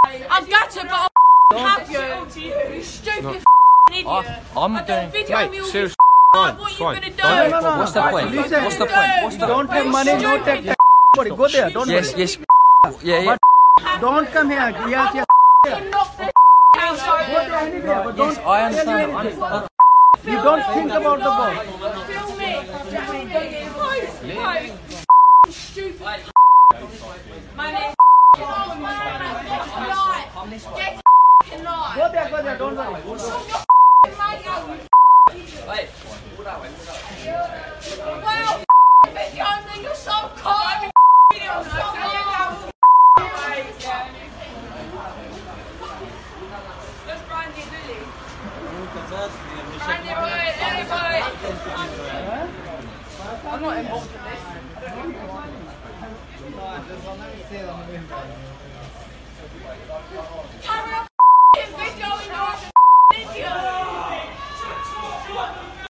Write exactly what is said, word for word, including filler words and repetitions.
I'm gutted, but I'll have you. You stupid idiot. I, I'm I don't doing. video Mate, me all seriously, this fine, What are you fine. gonna do? No, no, no. What's the point? Listen. What's the point? What's the Don't point? have money, no take that. Buddy, go there. Don't Yes, worry. Yes, yeah, yeah. Don't come here. Yes, yes. Knock the house Go over. there anywhere, but don't. Yes, I understand. I understand. You don't think about the ball. Film me. Post, post. Stupid. My name's Get fucking light. Go there, go there. Don't worry. Well, video me, you're so cold. You're so cold. Let's Brandy Lily. Brandy Boy, Lily Boy. I'm not involved in this. I don't know.